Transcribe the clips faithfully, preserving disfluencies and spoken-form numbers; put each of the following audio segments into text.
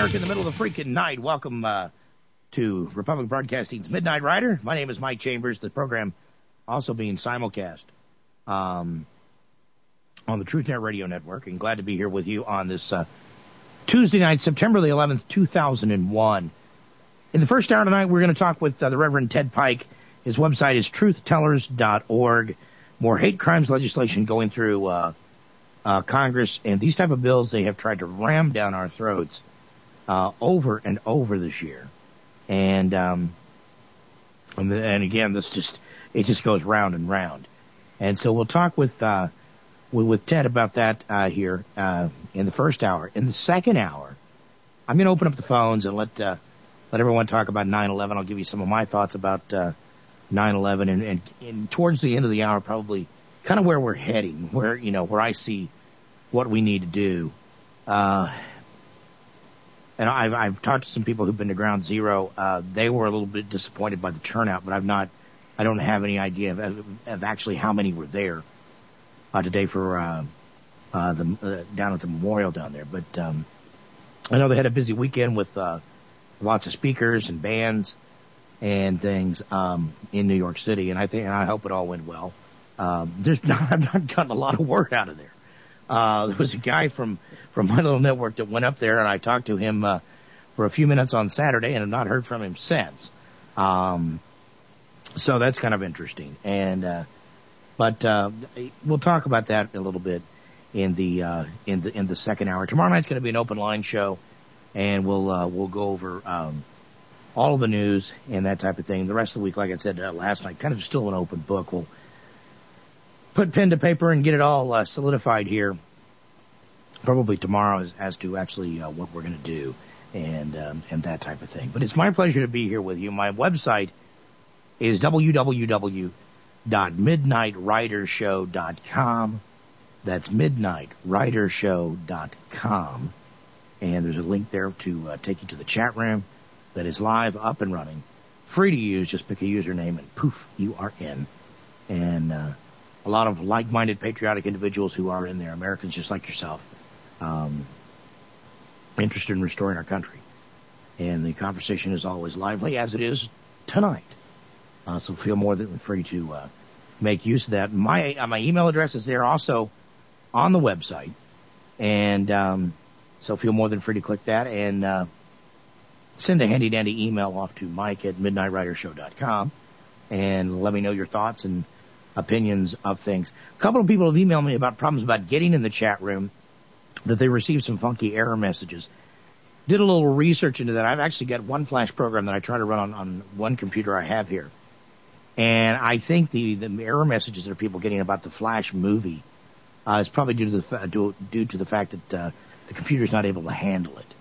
America in the middle of the freaking night. Welcome uh, to Republic Broadcasting's Midnight Rider. My name is Mike Chambers. The program also being simulcast um, on the TruthNet Radio Network. And glad to be here with you on this uh, Tuesday night, September the eleventh, two thousand one. In the first hour tonight, we're going to talk with uh, the Reverend Ted Pike. His website is truth tellers dot org. More hate crimes legislation going through uh, uh, Congress. And these type of bills they have tried to ram down our throats uh, over and over this year. And, um, and, and again, this just, it just goes round and round. And so we'll talk with, uh, with, with Ted about that, uh, here, uh, in the first hour. In the second hour, I'm going to open up the phones and let, uh, let everyone talk about nine eleven. I'll give you some of my thoughts about, uh, nine eleven and, and, and towards the end of the hour, probably kind of where we're heading, where, you know, where I see what we need to do. Uh, And I've, I've talked to some people who've been to Ground Zero. Uh, they were a little bit disappointed by the turnout, but I've not, I don't have any idea of, of actually how many were there uh, today for uh, uh, the uh, down at the memorial down there. But um, I know they had a busy weekend with uh, lots of speakers and bands and things um, in New York City, and I think, and I hope it all went well. Um, there's not, I've not gotten a lot of word out of there. Uh, there was a guy from, from my little network that went up there, and I talked to him, uh, for a few minutes on Saturday and have not heard from him since. Um, so that's kind of interesting. And, uh, but, uh, we'll talk about that a little bit in the, uh, in the, in the second hour. Tomorrow night's going to be an open line show, and we'll, uh, we'll go over, um, all of the news and that type of thing. The rest of the week, like I said uh, last night, kind of still an open book. We'll put pen to paper and get it all uh, solidified here probably tomorrow as, as to actually uh, what we're going to do and um, and that type of thing. But it's my pleasure to be here with you. My website is w w w dot midnight rider show dot com. That's midnight rider show dot com. And there's a link there to uh, take you to the chat room that is live, up and running, free to use. Just pick a username and poof, you are in. And uh, a lot of like-minded, patriotic individuals who are in there, Americans just like yourself, um, interested in restoring our country. And the conversation is always lively, as it is tonight. Uh, so feel more than free to uh, make use of that. My uh, my email address is there also on the website. And um, so feel more than free to click that and uh, send a handy-dandy email off to Mike at midnight rider show dot com and let me know your thoughts and opinions of things. A couple of people have emailed me about problems about getting in the chat room, that they received some funky error messages. Did a little research into that. I've actually got one Flash program that I try to run on, on one computer I have here. And I think the, the error messages that are people getting about the Flash movie uh, is probably due to the due, due to the fact that uh, the computer's not able to handle it.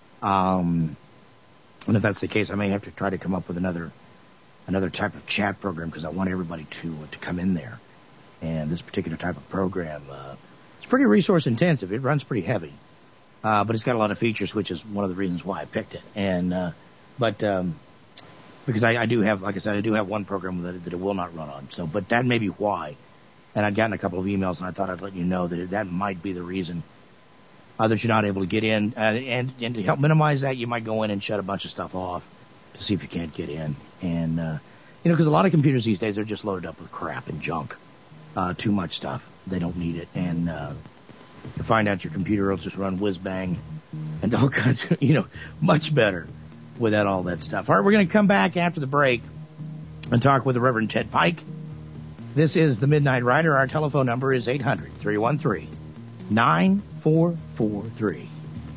Um, and if that's the case, I may have to try to come up with another another type of chat program, because I want everybody to uh, to come in there. And this particular type of program, uh, it's pretty resource intensive. It runs pretty heavy, uh, but it's got a lot of features, which is one of the reasons why I picked it. And uh, but um, because I, I do have, like I said, I do have one program that, that it will not run on. So, but that may be why. And I'd gotten a couple of emails, and I thought I'd let you know that that might be the reason uh, that you're not able to get in. Uh, and and to help minimize that, you might go in and shut a bunch of stuff off to see if you can't get in. And, uh, you know, because a lot of computers these days are just loaded up with crap and junk. Uh, too much stuff. They don't need it. And, uh, you find out your computer will just run whiz-bang and all kinds of, you know, much better without all that stuff. All right, we're going to come back after the break and talk with the Reverend Ted Pike. This is the Midnight Rider. Our telephone number is eight hundred, three one three, nine four four three.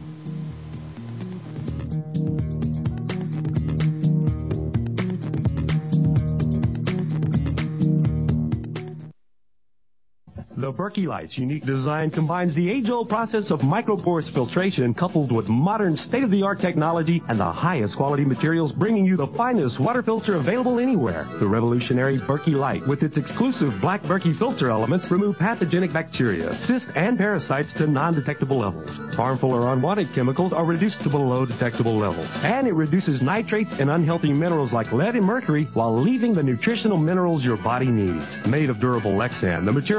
The Berkey Light's unique design combines the age-old process of microporous filtration coupled with modern state-of-the-art technology and the highest quality materials, bringing you the finest water filter available anywhere. The revolutionary Berkey Light, with its exclusive black Berkey filter elements, remove pathogenic bacteria, cysts, and parasites to non-detectable levels. Harmful or unwanted chemicals are reduced to below detectable levels. And it reduces nitrates and unhealthy minerals like lead and mercury while leaving the nutritional minerals your body needs. Made of durable Lexan, the material used in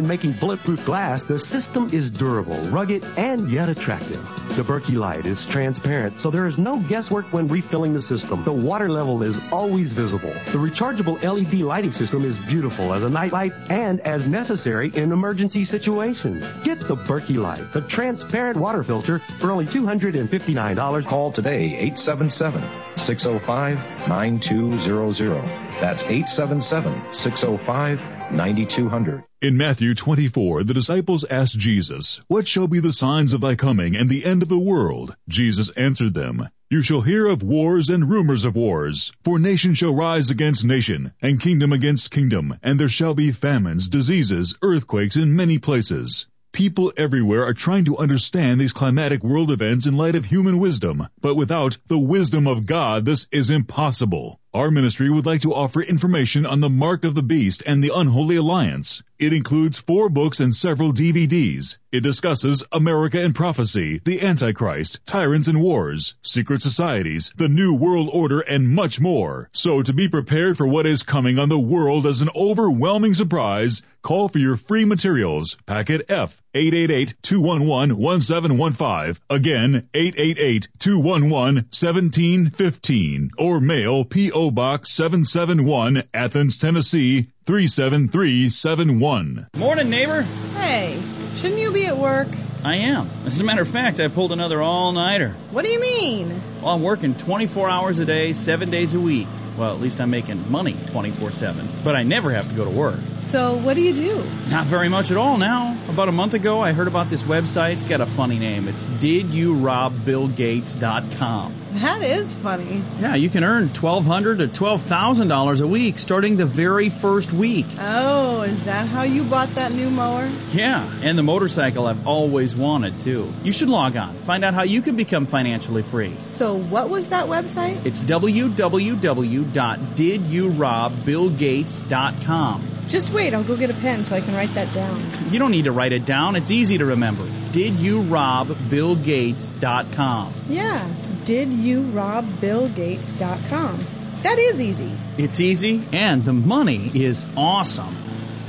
making bulletproof glass, the system is durable, rugged, and yet attractive. The Berkey Light is transparent, so there is no guesswork when refilling the system. The water level is always visible. The rechargeable L E D lighting system is beautiful as a nightlight and as necessary in emergency situations. Get the Berkey Light, the transparent water filter, for only two hundred fifty-nine dollars. Call today, eight seven seven, six oh five, nine two zero zero. That's eight seven seven, six oh five, nine two zero zero. In Matthew twenty-four, the disciples asked Jesus, "What shall be the signs of thy coming and the end of the world?" Jesus answered them, "You shall hear of wars and rumors of wars. For nation shall rise against nation, and kingdom against kingdom, and there shall be famines, diseases, earthquakes in many places." People everywhere are trying to understand these climatic world events in light of human wisdom, but without the wisdom of God, this is impossible. Our ministry would like to offer information on the Mark of the Beast and the Unholy Alliance. It includes four books and several D V Ds. It discusses America and prophecy, the Antichrist, tyrants and wars, secret societies, the New World Order, and much more. So to be prepared for what is coming on the world as an overwhelming surprise, call for your free materials. Packet F, eight eight eight, two one one, one seven one five. Again, eight eight eight, two one one, one seven one five. Or mail P O Box seven seven one, Athens, Tennessee, three seven three seven one. Morning, neighbor. Hey, shouldn't you be at work? I am. As a matter of fact, I pulled another all-nighter. What do you mean? Well, I'm working twenty-four hours a day, seven days a week. Well, at least I'm making money twenty-four seven. But I never have to go to work. So what do you do? Not very much at all now. About a month ago, I heard about this website. It's got a funny name. It's did you rob bill gates dot com. That is funny. Yeah, you can earn twelve hundred dollars to twelve thousand dollars a week starting the very first week. Oh, is that how you bought that new mower? Yeah, and the motorcycle I've always wanted, too. You should log on. Find out how you can become financially free. So what was that website? It's w w w dot did you rob bill gates dot com. Just wait, I'll go get a pen so I can write that down. You don't need to write it down. It's easy to remember. did you rob bill gates dot com. Yeah, did you rob bill gates dot com. That is easy. It's easy, and the money is awesome.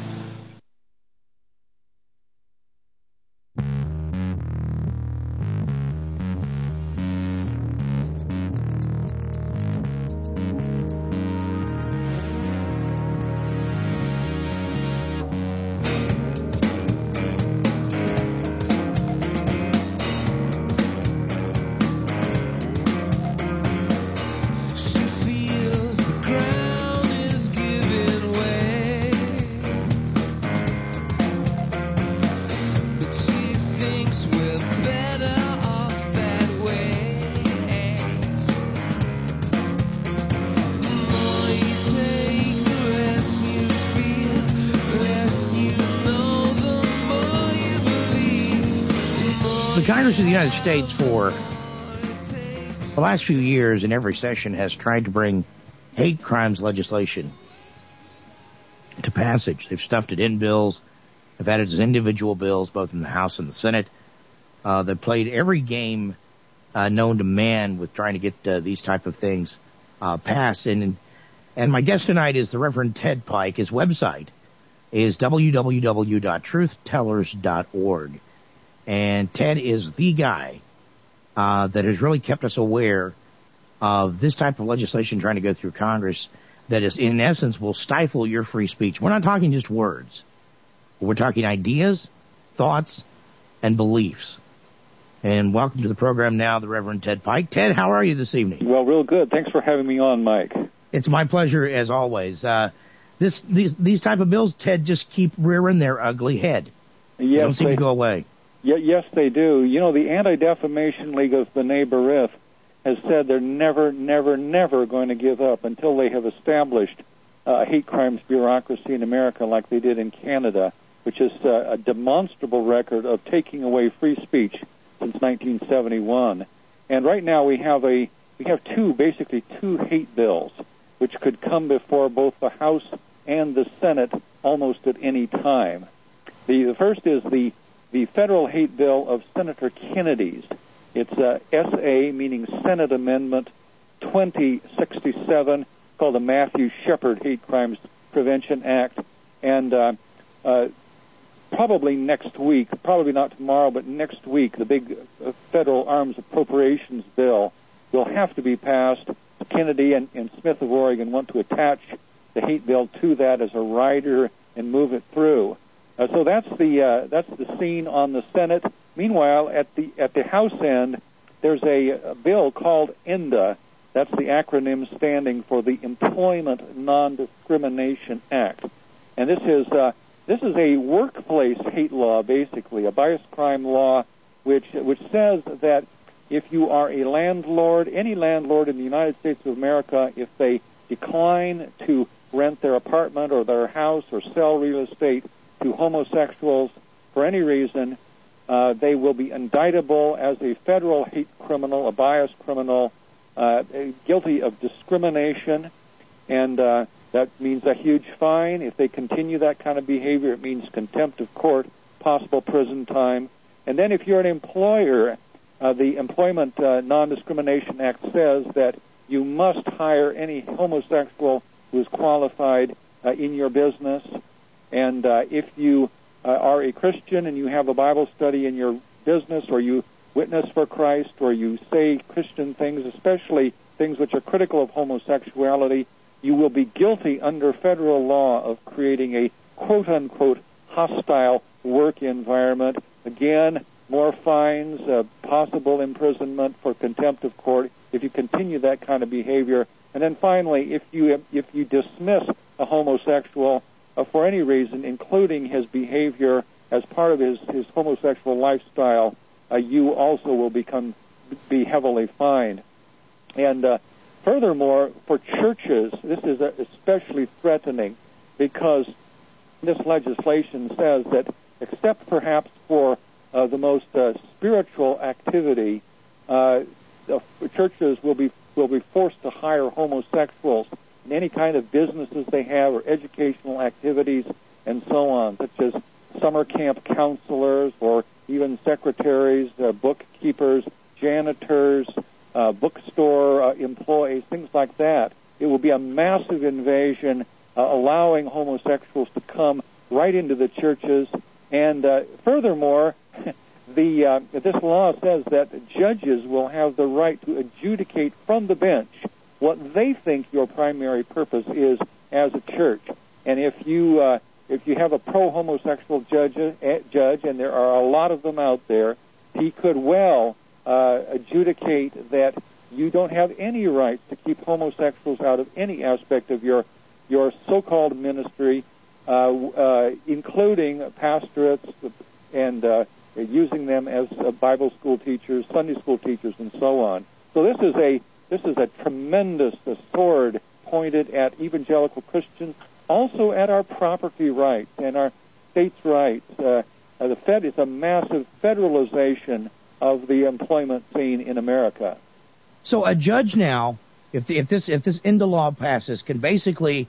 Congress of the United States for the last few years in every session has tried to bring hate crimes legislation to passage. They've stuffed it in bills. They've had it as individual bills, both in the House and the Senate. Uh, they've played every game uh, known to man with trying to get uh, these type of things uh, passed. And and my guest tonight is the Reverend Ted Pike. His website is w w w dot truth tellers dot org. And Ted is the guy uh, that has really kept us aware of this type of legislation trying to go through Congress that is, in essence, will stifle your free speech. We're not talking just words. We're talking ideas, thoughts, and beliefs. And welcome to the program now, the Reverend Ted Pike. Ted, how are you this evening? Well, real good. Thanks for having me on, Mike. It's my pleasure, as always. Uh, this these these type of bills, Ted, just keep rearing their ugly head. Yes, they don't seem they, to go away. Yeah, yes, they do. You know, the Anti-Defamation League of B'nai B'rith has said they're never, never, never going to give up until they have established uh, a hate crimes bureaucracy in America like they did in Canada, which is uh, a demonstrable record of taking away free speech since nineteen seventy-one. And right now we have a we have two, basically two hate bills, which could come before both the House and the Senate almost at any time. The, the first is the the federal hate bill of Senator Kennedy's. It's uh, S A, meaning Senate Amendment twenty sixty-seven, called the Matthew Shepard Hate Crimes Prevention Act. And uh, uh, probably next week, probably not tomorrow, but next week, the big uh, federal arms appropriations bill will have to be passed. Kennedy and, and Smith of Oregon want to attach the hate bill to that as a rider and move it through. Uh, so that's the uh, that's the scene on the Senate. Meanwhile, at the at the House end, there's a, a bill called ENDA. That's the acronym standing for the Employment Non-Discrimination Act, and this is uh, this is a workplace hate law, basically a bias crime law, which which says that if you are a landlord, any landlord in the United States of America, if they decline to rent their apartment or their house or sell real estate to homosexuals for any reason, uh, they will be indictable as a federal hate criminal, a bias criminal, uh, guilty of discrimination, and uh, that means a huge fine. If they continue that kind of behavior, it means contempt of court, possible prison time. And then if you're an employer, uh, the Employment uh, Non-Discrimination Act says that you must hire any homosexual who is qualified uh, in your business. And uh, if you uh, are a Christian and you have a Bible study in your business, or you witness for Christ, or you say Christian things, especially things which are critical of homosexuality, you will be guilty under federal law of creating a quote-unquote hostile work environment. Again, more fines, uh, possible imprisonment for contempt of court if you continue that kind of behavior. And then finally, if you if you dismiss a homosexual uh, for any reason, including his behavior as part of his, his homosexual lifestyle, uh, you also will become be heavily fined. And uh, furthermore, for churches, this is especially threatening because this legislation says that, except perhaps for uh, the most uh, spiritual activity, uh, the churches will be will be forced to hire homosexuals in any kind of businesses they have or educational activities and so on, such as summer camp counselors or even secretaries, uh, bookkeepers, janitors, uh, bookstore uh, employees, things like that. It will be a massive invasion, uh, allowing homosexuals to come right into the churches. And uh, furthermore, the uh, this law says that judges will have the right to adjudicate from the bench what they think your primary purpose is as a church. And if you uh, if you have a pro-homosexual judge, uh, judge, and there are a lot of them out there, he could well uh, adjudicate that you don't have any rights to keep homosexuals out of any aspect of your your so-called ministry, uh, uh, including pastorates and uh, using them as uh, Bible school teachers, Sunday school teachers, and so on. So this is a this is a tremendous uh, sword pointed at evangelical Christians, also at our property rights and our states' rights. Uh, uh, the Fed is a massive federalization of the employment scene in America. So a judge now, if the, if this if this ENDA law passes, can basically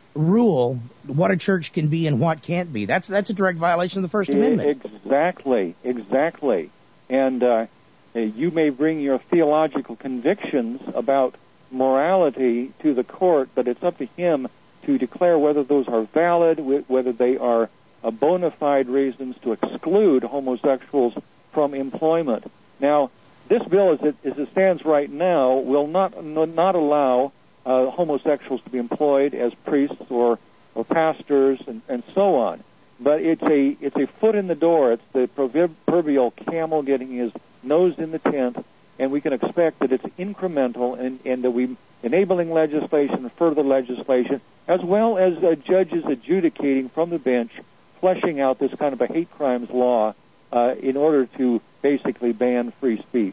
rule what a church can be and what can't be. That's that's a direct violation of the First Amendment. Exactly, exactly. And uh, you may bring your theological convictions about morality to the court, but it's up to him to declare whether those are valid, whether they are uh, bona fide reasons to exclude homosexuals from employment. Now, this bill, as it, as it stands right now, will not not allow uh, homosexuals to be employed as priests or, or pastors and, and so on. But it's a it's a foot in the door. It's the proverbial camel getting his nose in the tent, and we can expect that it's incremental and, and that we enabling legislation, further legislation, as well as uh, judges adjudicating from the bench, fleshing out this kind of a hate crimes law uh, in order to basically ban free speech.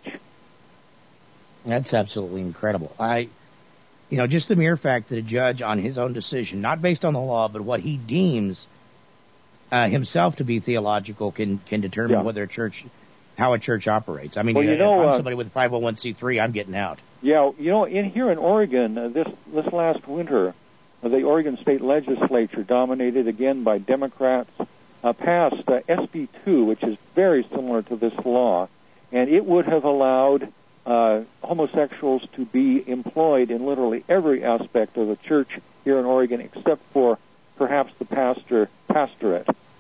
That's absolutely incredible. I, you know, just the mere fact that a judge on his own decision, not based on the law, but what he deems uh, himself to be theological, can can determine yeah. whether a church, how a church operates. I mean, well, you if know, I'm uh, somebody with a five oh one c three, I'm getting out. Yeah, you know, in here in Oregon, uh, this this last winter, uh, the Oregon State Legislature, dominated again by Democrats, uh, passed uh, S B two, which is very similar to this law, and it would have allowed uh, homosexuals to be employed in literally every aspect of the church here in Oregon, except for perhaps the pastor pastorate.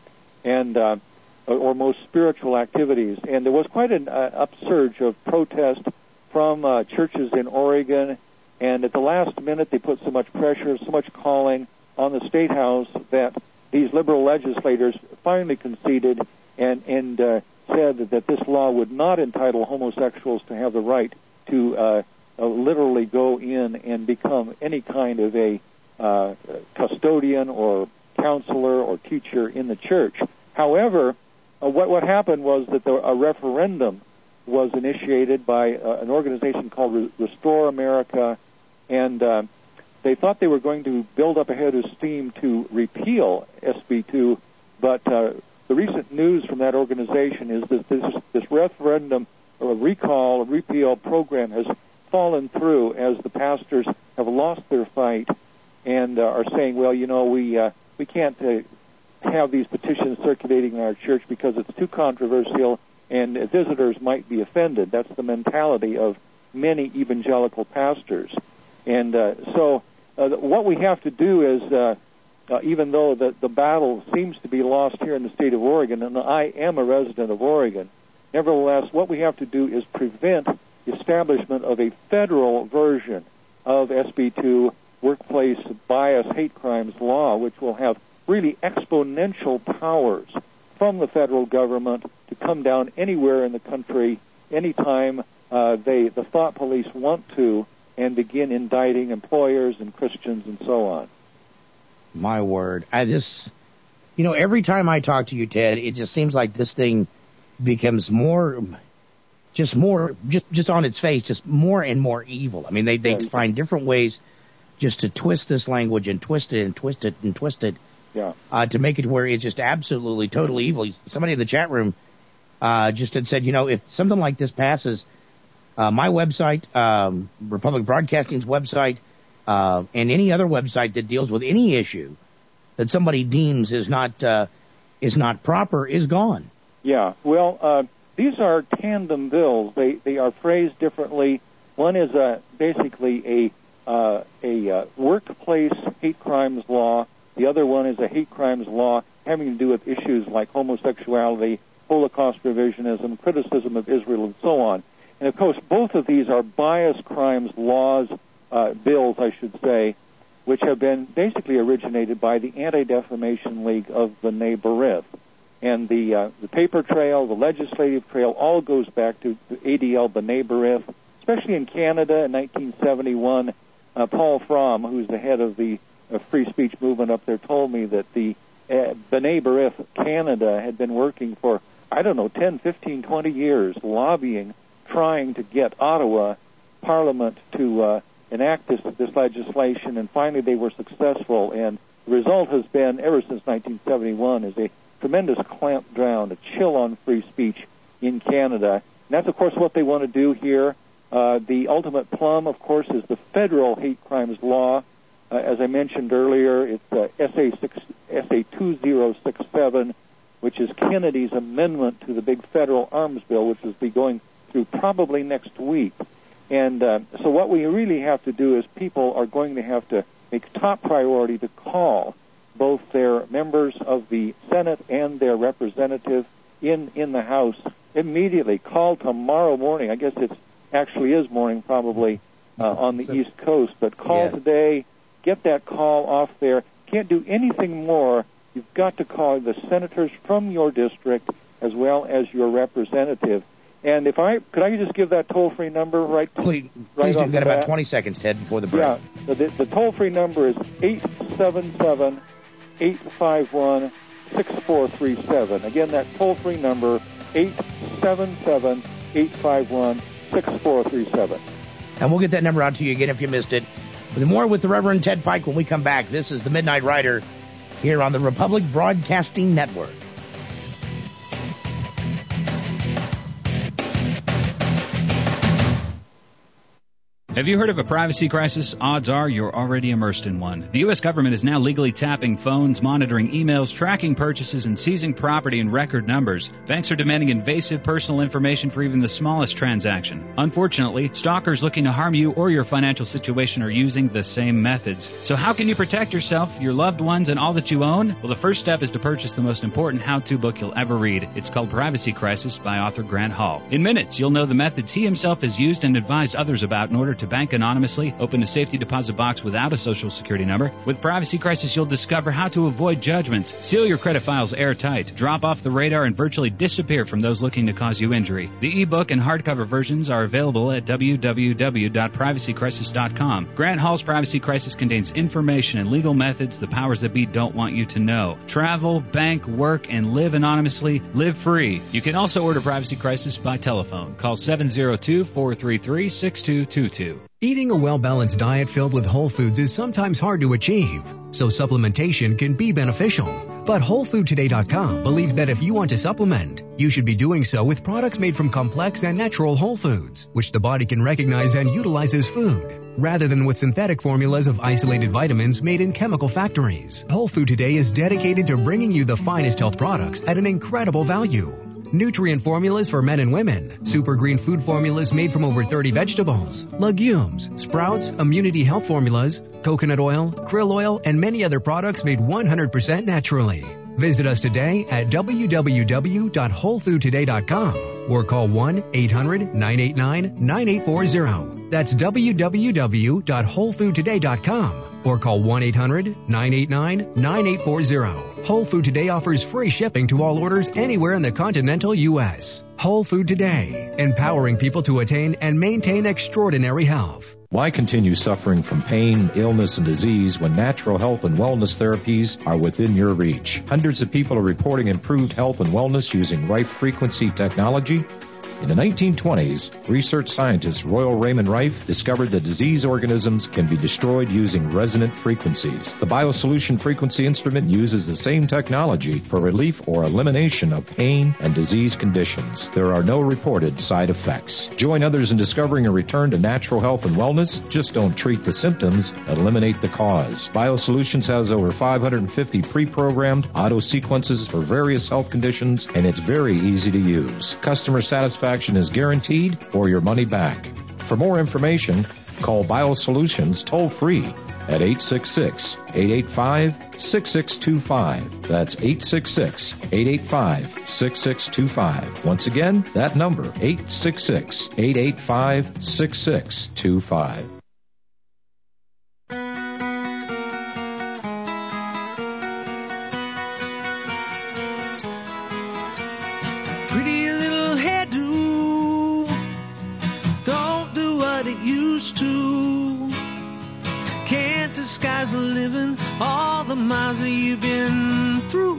and uh, or most spiritual activities. And there was quite an uh, upsurge of protest from uh, churches in Oregon, and at the last minute they put so much pressure, so much calling on the State House that these liberal legislators finally conceded and, and uh, said that, that this law would not entitle homosexuals to have the right to uh, uh, literally go in and become any kind of a uh, custodian or counselor or teacher in the church. However, uh, what, what happened was that the, a referendum was initiated by uh, an organization called Re- Restore America, and uh, they thought they were going to build up a head of steam to repeal S B two, but uh, the recent news from that organization is that this, this referendum or recall or repeal program has fallen through as the pastors have lost their fight and uh, are saying, well, you know, we uh, we can't uh, have these petitions circulating in our church because it's too controversial and visitors might be offended. That's the mentality of many evangelical pastors. And uh, so uh, what we have to do is, uh, uh, even though the, the battle seems to be lost here in the state of Oregon, and I am a resident of Oregon, nevertheless, what we have to do is prevent the establishment of a federal version of S B two, workplace bias hate crimes law, which will have really exponential powers from the federal government to come down anywhere in the country, anytime uh, they, the thought police want to, and begin indicting employers and Christians and so on. My word. I, this, you know, every time I talk to you, Ted, it just seems like this thing becomes more, just more, just, just on its face, just more and more evil. I mean, they, they Right. find different ways just to twist this language and twist it and twist it and twist it. Yeah. Uh, to make it where it's just absolutely, totally evil. Somebody in the chat room uh, just had said, you know, if something like this passes, uh, my website, um, Republic Broadcasting's website, uh, and any other website that deals with any issue that somebody deems is not uh, is not proper is gone. Yeah. Well, uh, these are tandem bills. They they are phrased differently. One is a basically a uh, a uh, workplace hate crimes law. The other one is a hate crimes law having to do with issues like homosexuality, Holocaust revisionism, criticism of Israel, and so on. And, of course, both of these are bias crimes laws, uh, bills, I should say, which have been basically originated by the Anti-Defamation League of B'nai B'rith. And the uh, the paper trail, the legislative trail, all goes back to A D L B'nai B'rith, especially in Canada in nineteen seventy-one. Uh, Paul Fromm, who's the head of the uh, free speech movement up there, told me that the uh, B'nai B'rith Canada had been working for, I don't know, ten, fifteen, twenty years, lobbying, trying to get Ottawa Parliament to uh, enact this, this legislation, and finally they were successful. And the result has been, ever since nineteen seventy-one, is a tremendous clamp down, a chill on free speech in Canada. And that's, of course, what they want to do here. Uh, the ultimate plum, of course, is the federal hate crimes law. Uh, as I mentioned earlier, it's uh, S A two zero six seven, which is Kennedy's amendment to the big federal arms bill, which will be going through probably next week. And uh, so what we really have to do is people are going to have to make top priority to call both their members of the Senate and their representative in, in the House immediately. Call tomorrow morning. I guess it actually is morning probably uh, on the so, East Coast, but call yes. today. Get that call off there. Can't do anything more. You've got to call the senators from your district as well as your representative. And if I could, I just give that toll-free number right. Please, right please do. off We've got the about bat. twenty seconds, Ted, before the break. Yeah, the, the toll-free number is eight seven seven, eight five one, six four three seven. Again, that toll-free number eight seven seven, eight five one, six four three seven. And we'll get that number out to you again if you missed it. With more with the Reverend Ted Pike when we come back. This is the Midnight Rider here on the Republic Broadcasting Network. Have you heard of a privacy crisis? Odds are you're already immersed in one. The U S government is now legally tapping phones, monitoring emails, tracking purchases, and seizing property in record numbers. Banks are demanding invasive personal information for even the smallest transaction. Unfortunately, stalkers looking to harm you or your financial situation are using the same methods. So how can you protect yourself, your loved ones, and all that you own? Well, the first step is to purchase the most important how-to book you'll ever read. It's called Privacy Crisis by author Grant Hall. In minutes, you'll know the methods he himself has used and advised others about in order to bank anonymously, open a safety deposit box without a social security number. With Privacy Crisis, you'll discover how to avoid judgments, seal your credit files airtight, drop off the radar, and virtually disappear from those looking to cause you injury. The ebook and hardcover versions are available at w w w dot privacy crisis dot com. Grant Hall's Privacy Crisis contains information and legal methods the powers that be don't want you to know. Travel, bank, work, and live anonymously. Live free. You can also order Privacy Crisis by telephone. Call seven zero two, four three three, six two two two. Eating a well-balanced diet filled with whole foods is sometimes hard to achieve, so supplementation can be beneficial. But Whole Food Today dot com believes that if you want to supplement, you should be doing so with products made from complex and natural whole foods, which the body can recognize and utilize as food, rather than with synthetic formulas of isolated vitamins made in chemical factories. Whole Food Today is dedicated to bringing you the finest health products at an incredible value. Nutrient formulas for men and women, super green food formulas made from over thirty vegetables, legumes, sprouts, immunity health formulas, coconut oil, krill oil, and many other products made one hundred percent naturally. Visit us today at w w w dot whole food today dot com or call one eight hundred, nine eight nine, nine eight four zero. That's w w w dot whole food today dot com or call one eight hundred, nine eight nine, nine eight four zero. Whole Food Today offers free shipping to all orders anywhere in the continental U S. Whole Food Today, empowering people to attain and maintain extraordinary health. Why continue suffering from pain, illness, and disease when natural health and wellness therapies are within your reach? Hundreds of people are reporting improved health and wellness using Rife frequency technology. In the nineteen twenties, research scientist Royal Raymond Rife discovered that disease organisms can be destroyed using resonant frequencies. The BioSolution frequency instrument uses the same technology for relief or elimination of pain and disease conditions. There are no reported side effects. Join others in discovering a return to natural health and wellness. Just don't treat the symptoms, eliminate the cause. BioSolutions has over five hundred fifty pre-programmed auto sequences for various health conditions, and it's very easy to use. Customer satisfaction is guaranteed or your money back. For more information, call BioSolutions toll-free at eight six six, eight eight five, six six two five. That's eight six six, eight eight five, six six two five. Once again, that number, eight six six, eight eight five, six six two five. Pretty little hairdo, don't do what it used to. Can't disguise a living, all the miles that you've been through.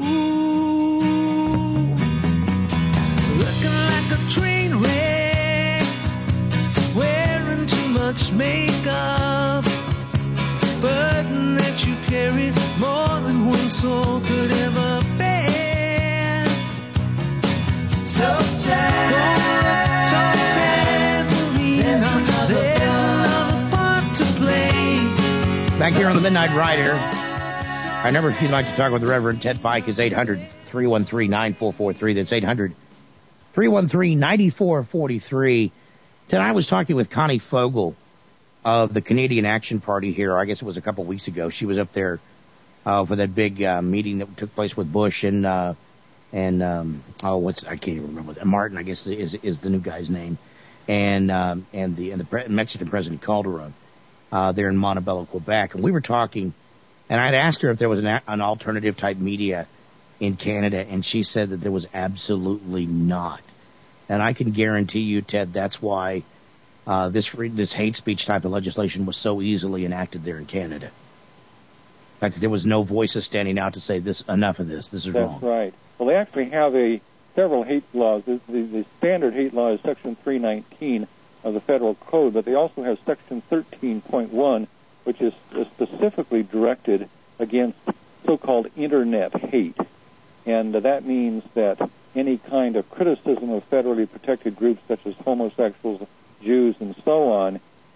Looking like a train wreck, wearing too much makeup, burden that you carry more than one soul could ever bear. So sad, so sad for me. There's another, There's another part to play. Back here on the Midnight Rider, our number if you'd like to talk with the Reverend Ted Pike is eight hundred, three one three, nine four four three. That's eight hundred, three one three, nine four four three. Tonight I was talking with Connie Fogel of the Canadian Action Party here. I guess it was a couple weeks ago. She was up there uh, for that big uh, meeting that took place with Bush and uh, and um, oh, what's I can't even remember. Martin, I guess is is the new guy's name, and um, and the and the pre- Mexican President Calderon uh, there in Montebello, Quebec, and we were talking, and I'd asked her if there was an, an alternative type media in Canada, and she said that there was absolutely not. And I can guarantee you, Ted, that's why uh, this this hate speech type of legislation was so easily enacted there in Canada. In fact, there was no voices standing out to say this. Enough of this. This is That's wrong. That's right. Well, they actually have a several hate laws. The, the, the standard hate law is Section three nineteen of the Federal Code, but they also have Section thirteen point one, which is specifically directed against so-called Internet hate. And uh, that means that any kind of criticism of federally protected groups such as homosexuals, Jews, and so on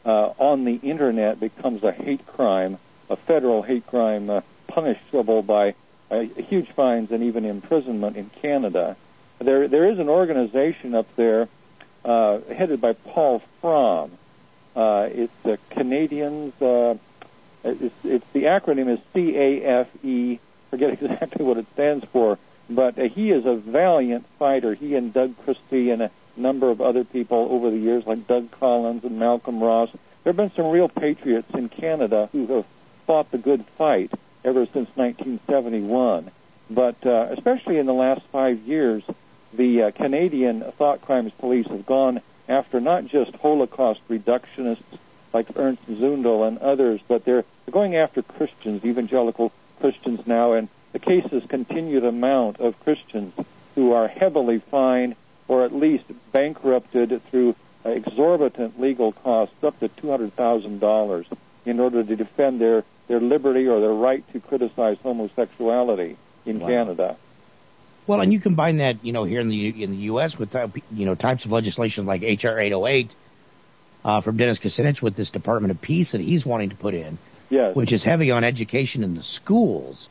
uh, on the Internet becomes a hate crime, a federal hate crime uh, punishable by uh, huge fines and even imprisonment in Canada. There, there is an organization up there uh, headed by Paul Fromm. Uh, it's the Canadians. Uh, it's, it's the acronym is C A F E. Forget exactly what it stands for, but uh, he is a valiant fighter. He and Doug Christie and a number of other people over the years, like Doug Collins and Malcolm Ross. There have been some real patriots in Canada who have fought the good fight ever since nineteen seventy-one. But uh, especially in the last five years, the uh, Canadian Thought Crimes Police have gone after not just Holocaust reductionists like Ernst Zundel and others, but they're, they're going after Christians, evangelical Christians now, and the cases continue to mount of Christians who are heavily fined or at least bankrupted through uh, exorbitant legal costs, up to two hundred thousand dollars, in order to defend their, their liberty or their right to criticize homosexuality in wow. Canada. Well, and you combine that, you know, here in the in the U S with, you know, types of legislation like H R eight oh eight uh, from Dennis Kucinich with this Department of Peace that he's wanting to put in, yes. which is heavy on education in the schools,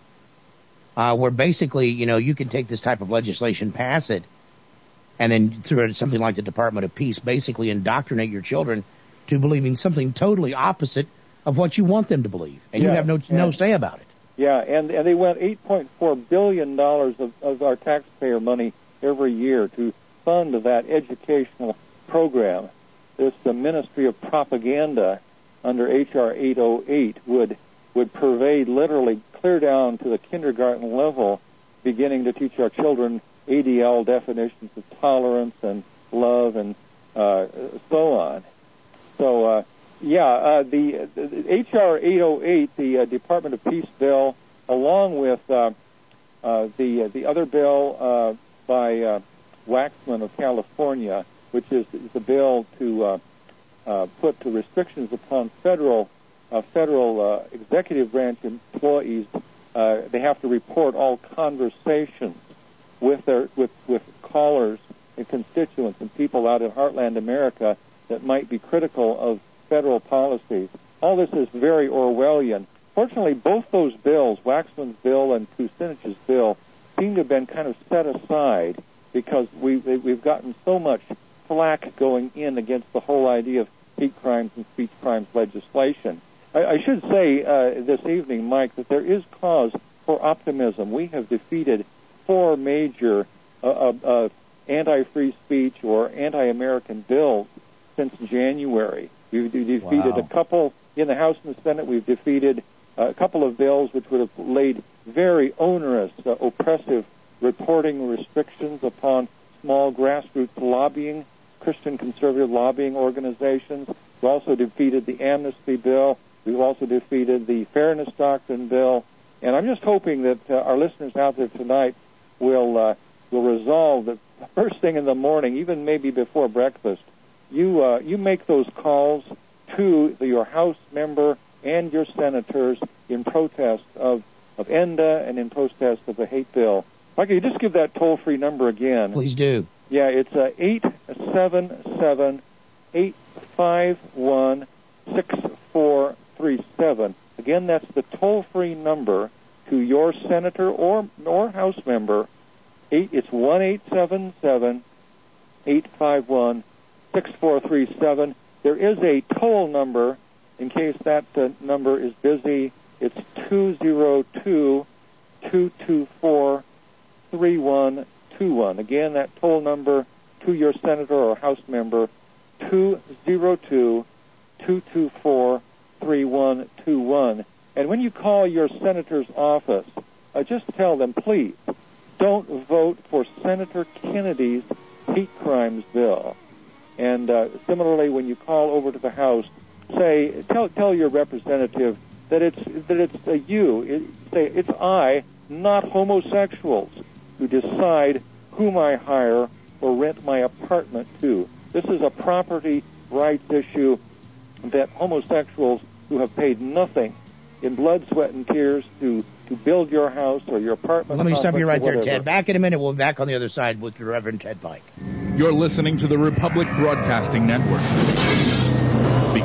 uh, where basically, you know, you can take this type of legislation, pass it, and then through something like the Department of Peace, basically indoctrinate your children to believing something totally opposite of what you want them to believe, and yeah. you have no no and, say about it. Yeah, and, and they went eight point four billion dollars of, of our taxpayer money every year to fund that educational program. This the Ministry of Propaganda under H R eight oh eight would would pervade literally clear down to the kindergarten level, beginning to teach our children A D L definitions of tolerance and love and uh, so on. So, uh, yeah, uh, the, the H R eight oh eight, the uh, Department of Peace bill, along with uh, uh, the uh, the other bill uh, by uh, Waxman of California, which is, is the bill to uh, uh, put the restrictions upon federal uh, federal uh, executive branch employees. Uh, they have to report all conversations with their with with callers and constituents and people out in heartland America that might be critical of federal policies. All this is very Orwellian. Fortunately, both those bills, Waxman's bill and Kucinich's bill, seem to have been kind of set aside because we we've gotten so much flack going in against the whole idea of hate crimes and speech crimes legislation. I, I should say uh, this evening, Mike, that there is cause for optimism. We have defeated four major uh, uh, uh, anti-free speech or anti-American bills since January. We've defeated wow. a couple in the House and the Senate. We've defeated a couple of bills which would have laid very onerous, uh, oppressive reporting restrictions upon small grassroots lobbying, Christian conservative lobbying organizations. We've also defeated the amnesty bill. We've also defeated the fairness doctrine bill. And I'm just hoping that uh, our listeners out there tonight will uh, will resolve that first thing in the morning, even maybe before breakfast, you uh, you make those calls to the, your House member and your senators in protest of, of ENDA and in protest of the hate bill. Mike, can you just give that toll-free number again? Please do. Yeah, it's uh, eight seven seven, eight five one, six four three seven. Again, that's the toll-free number to your senator or or House member. Eight, it's one eight seven seven, eight five one, six four three seven. There is a toll number in case that uh, number is busy. It's two zero two, two two four, three one two one. Again, that toll number to your senator or House member, two zero two, two two four, three one two one. And when you call your senator's office, uh, just tell them, please, don't vote for Senator Kennedy's hate crimes bill. And uh, similarly, when you call over to the House, say, tell tell your representative that it's that it's uh, you. It, say it's I, not homosexuals, who decide whom I hire or rent my apartment to. This is a property rights issue that homosexuals who have paid nothing in blood, sweat, and tears to to build your house or your apartment. Let me stop you right there, whatever. Ted. Back in a minute. We'll be back on the other side with the Reverend Ted Pike. You're listening to the Republic Broadcasting Network. Because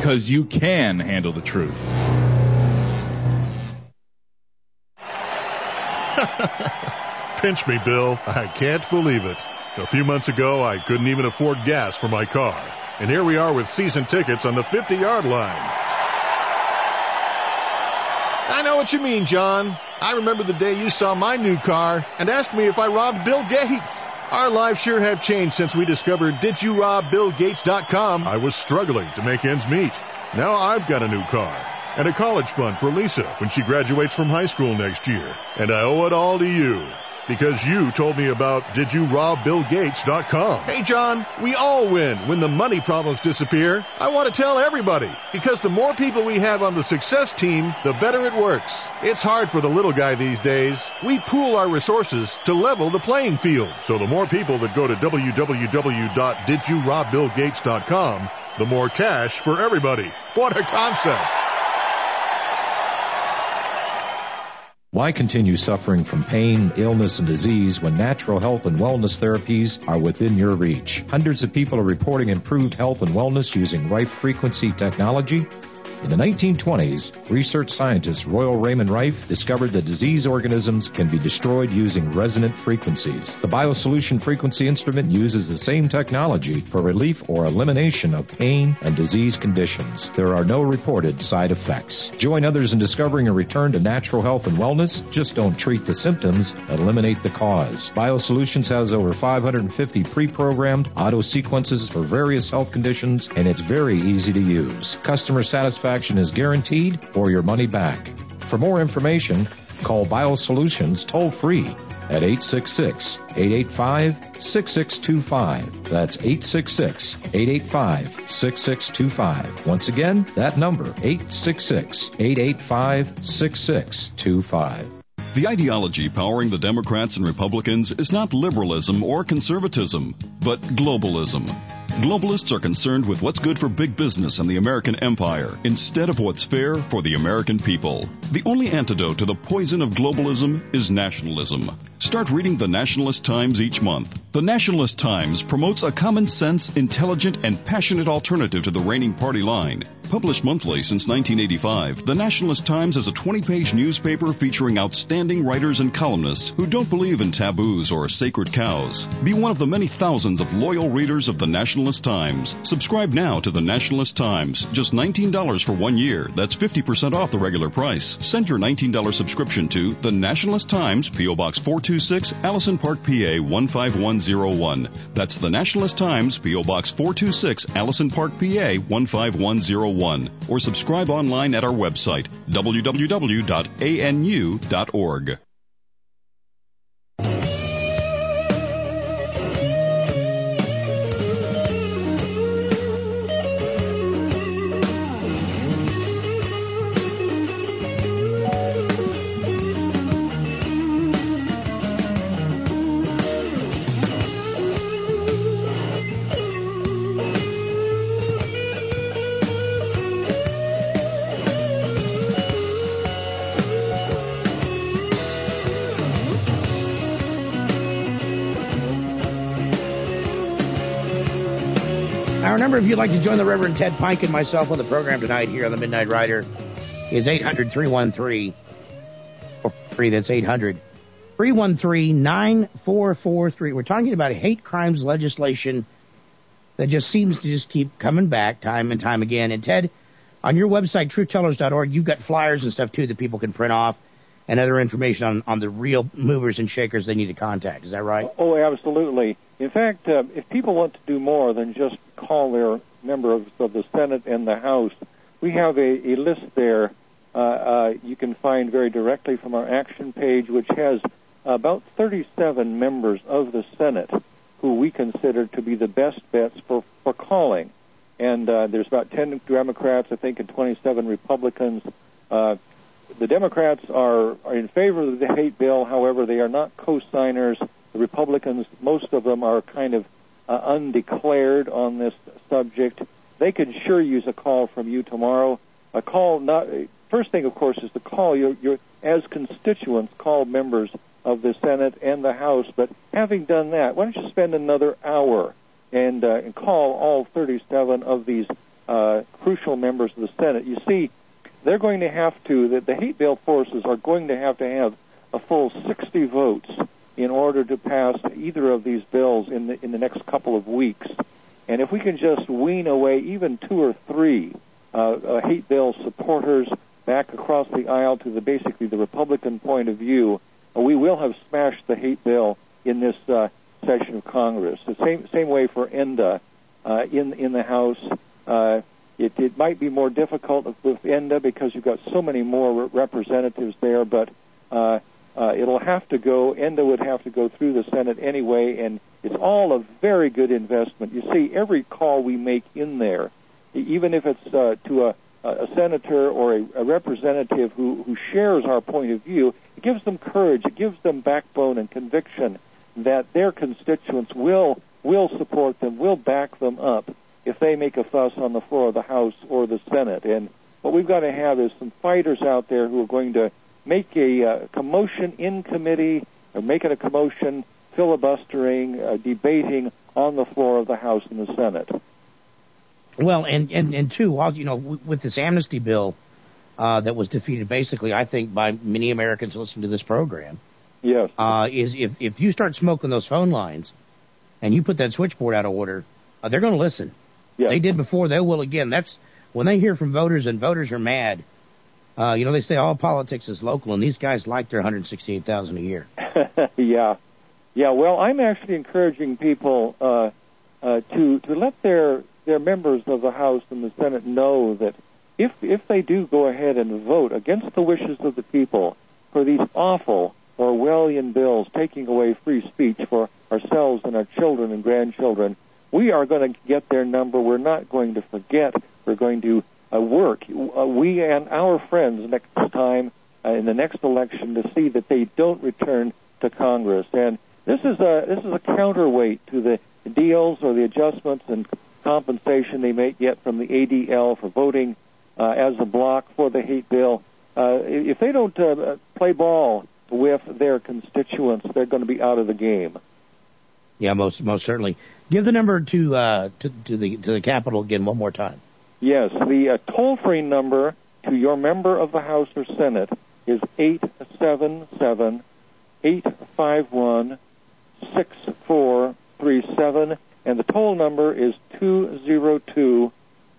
because you can handle the truth. Pinch me, Bill. I can't believe it. A few months ago, I couldn't even afford gas for my car. And here we are with season tickets on the fifty-yard line. I know what you mean, John. I remember the day you saw my new car and asked me if I robbed Bill Gates. Our lives sure have changed since we discovered did you rob bill gates dot com. I was struggling to make ends meet. Now I've got a new car and a college fund for Lisa when she graduates from high school next year. And I owe it all to you. Because you told me about did you rob bill gates dot com. Hey, John, we all win when the money problems disappear. I want to tell everybody, because the more people we have on the success team, the better it works. It's hard for the little guy these days. We pool our resources to level the playing field. So the more people that go to w w w dot did you rob bill gates dot com, the more cash for everybody. What a concept. Why continue suffering from pain, illness, and disease when natural health and wellness therapies are within your reach? Hundreds of people are reporting improved health and wellness using Rife frequency technology. In the nineteen twenties, research scientist Royal Raymond Rife discovered that disease organisms can be destroyed using resonant frequencies. The BioSolution frequency instrument uses the same technology for relief or elimination of pain and disease conditions. There are no reported side effects. Join others in discovering a return to natural health and wellness. Just don't treat the symptoms, eliminate the cause. BioSolutions has over five hundred fifty pre-programmed auto sequences for various health conditions, and it's very easy to use. Customer satisfaction is guaranteed or your money back. For more information, call BioSolutions toll-free at eight six six, eight eight five, six six two five. That's eight six six, eight eight five, six six two five. Once again, that number, eight six six, eight eight five, six six two five. The ideology powering the Democrats and Republicans is not liberalism or conservatism, but globalism. Globalists are concerned with what's good for big business and the American empire instead of what's fair for the American people. The only antidote to the poison of globalism is nationalism. Start reading the Nationalist Times each month. The Nationalist Times promotes a common sense, intelligent, and passionate alternative to the reigning party line. Published monthly since nineteen eighty-five, the Nationalist Times is a twenty-page newspaper featuring outstanding writers and columnists who don't believe in taboos or sacred cows. Be one of the many thousands of loyal readers of the Nationalist Times. Subscribe now to the Nationalist Times. Just nineteen dollars for one year. That's fifty percent off the regular price. Send your nineteen dollars subscription to the Nationalist Times, P O. Box four two six, Allison Park, P A one five one zero one. That's the Nationalist Times, P O. Box four two six, Allison Park, P A one five one zero one. Or subscribe online at our website, w w w dot a n u dot org. Remember, if you'd like to join the Reverend Ted Pike and myself on the program tonight here on the Midnight Rider, is eight hundred, three one three, that's eight hundred, three one three, nine four four three. We're talking about hate crimes legislation that just seems to just keep coming back time and time again. And Ted, on your website, truth tellers dot org, you've got flyers and stuff, too, that people can print off and other information on, on the real movers and shakers they need to contact. Is that right? Oh, absolutely. In fact, uh, if people want to do more than just call their members of the Senate and the House, we have a, a list there uh, uh, you can find very directly from our action page, which has about thirty-seven members of the Senate who we consider to be the best bets for, for calling. And uh, there's about ten Democrats, I think, and twenty-seven Republicans. Uh, the Democrats are, are in favor of the hate bill. However, they are not co-signers. The Republicans, most of them are kind of uh, undeclared on this subject. They could sure use a call from you tomorrow. A call, not first thing, of course, is to call your, your as constituents, call members of the Senate and the House. But having done that, why don't you spend another hour and, uh, and call all thirty-seven of these uh, crucial members of the Senate. You see, they're going to have to, the, the hate bill forces are going to have to have a full sixty votes in order to pass either of these bills in the, in the next couple of weeks. And if we can just wean away even two or three uh, uh, hate bill supporters back across the aisle to the basically the Republican point of view, uh, we will have smashed the hate bill in this uh, session of Congress. The same same way for ENDA uh, in in the House. Uh, it, it might be more difficult with ENDA because you've got so many more re- representatives there, but uh, uh, it'll have to go. ENDA would have to go through the Senate anyway, and it's all a very good investment. You see, every call we make in there, even if it's uh, to a, a senator or a, a representative who, who shares our point of view, it gives them courage, it gives them backbone and conviction that their constituents will will support them, will back them up if they make a fuss on the floor of the House or the Senate. And what we've got to have is some fighters out there who are going to make a uh, commotion in committee, or making a commotion, filibustering, uh, debating on the floor of the House and the Senate. Well, and, and, and two, while, you know, with this amnesty bill uh, that was defeated basically, I think, by many Americans listening to this program, yes, uh, is if, if you start smoking those phone lines and you put that switchboard out of order, uh, they're going to listen. Yes. They did before, they will again. That's when they hear from voters and voters are mad. Uh, you know, they say all politics is local, and these guys like their one hundred sixty-eight thousand dollars a year. yeah. Yeah, well, I'm actually encouraging people uh, uh, to to let their their members of the House and the Senate know that if if they do go ahead and vote against the wishes of the people for these awful Orwellian bills taking away free speech for ourselves and our children and grandchildren, we are going to get their number. We're not going to forget. We're going to uh, work, uh, we and our friends next time uh, in the next election to see that they don't return to Congress. And this is a this is a counterweight to the deals or the adjustments and compensation they may get from the A D L for voting uh, as a bloc for the hate bill. Uh, if they don't uh, play ball with their constituents, they're going to be out of the game. Yeah, most most certainly. Give the number to uh, to, to the to the Capitol again one more time. Yes, the uh, toll-free number to your member of the House or Senate is eight seven seven, eight five one, six four three seven, and the toll number is two zero two,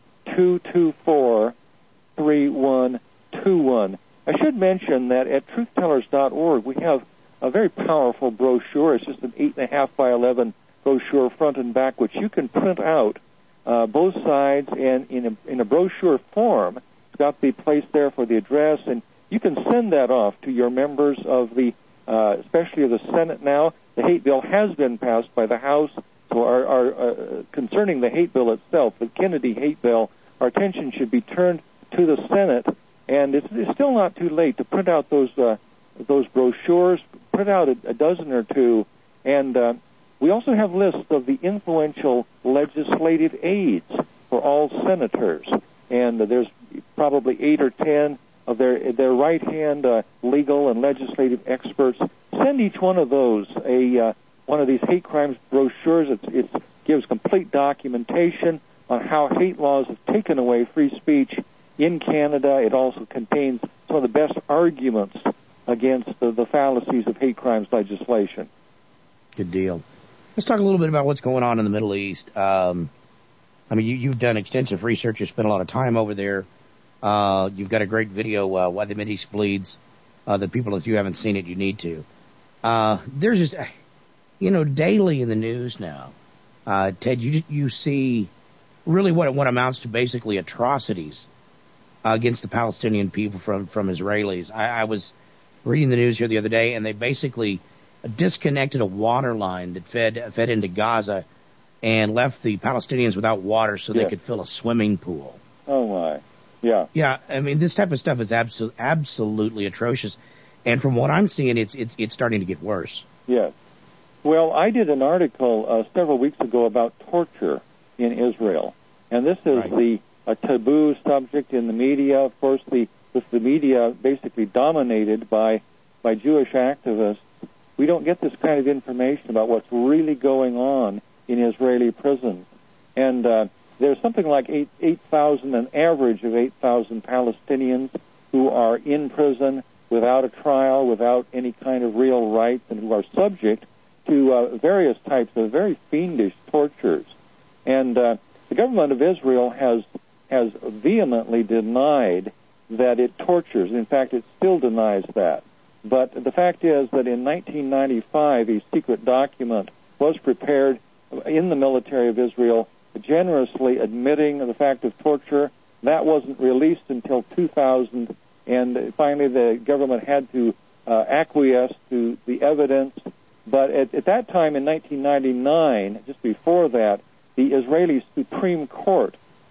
two two four, three one two one. I should mention that at truth tellers dot org we have a very powerful brochure. It's just an eight and a half by eleven brochure, front and back, which you can print out uh, both sides and in a, in a brochure form. It's got the place there for the address, and you can send that off to your members of the, uh, especially of the Senate now. The hate bill has been passed by the House, so our, our uh, concerning the hate bill itself, the Kennedy hate bill, our attention should be turned to the Senate, and it's, it's still not too late to print out those uh, those brochures, print out a, a dozen or two, and uh, we also have lists of the influential legislative aides for all senators, and uh, there's probably eight or ten of their their right-hand uh, legal and legislative experts. Send each one of those a uh, one of these hate crimes brochures. It, it gives complete documentation on how hate laws have taken away free speech in Canada. It also contains some of the best arguments against the, the fallacies of hate crimes legislation. Good deal. Let's talk a little bit about what's going on in the Middle East. Um, I mean, you, you've done extensive research. You've spent a lot of time over there. Uh, you've got a great video, uh, Why the Mideast Bleeds. Uh, the people, if you haven't seen it, you need to. Uh, there's just, you know, daily in the news now, uh, Ted, you you see really what what amounts to basically atrocities uh, against the Palestinian people from, from Israelis. I, I was reading the news here the other day, and they basically disconnected a water line that fed fed into Gaza and left the Palestinians without water so yeah. they could fill a swimming pool. Oh, my. Yeah. Yeah, I mean, this type of stuff is absol- absolutely atrocious. And from what I'm seeing, it's it's it's starting to get worse. Yes. Well, I did an article uh, several weeks ago about torture in Israel. And this is right. the a taboo subject in the media. Of course, the with the media basically dominated by by Jewish activists, we don't get this kind of information about what's really going on in Israeli prisons. And uh, there's something like eight eight thousand, an average of eight thousand Palestinians who are in prison without a trial, without any kind of real rights, and who are subject to uh, various types of very fiendish tortures. And uh, the government of Israel has has vehemently denied that it tortures. In fact, it still denies that. But the fact is that in nineteen ninety-five, a secret document was prepared in the military of Israel, generously admitting the fact of torture. That wasn't released until two thousand, and finally the government had to uh, acquiesce to the evidence. But at, at that time in nineteen ninety-nine, just before that, the Israeli Supreme Court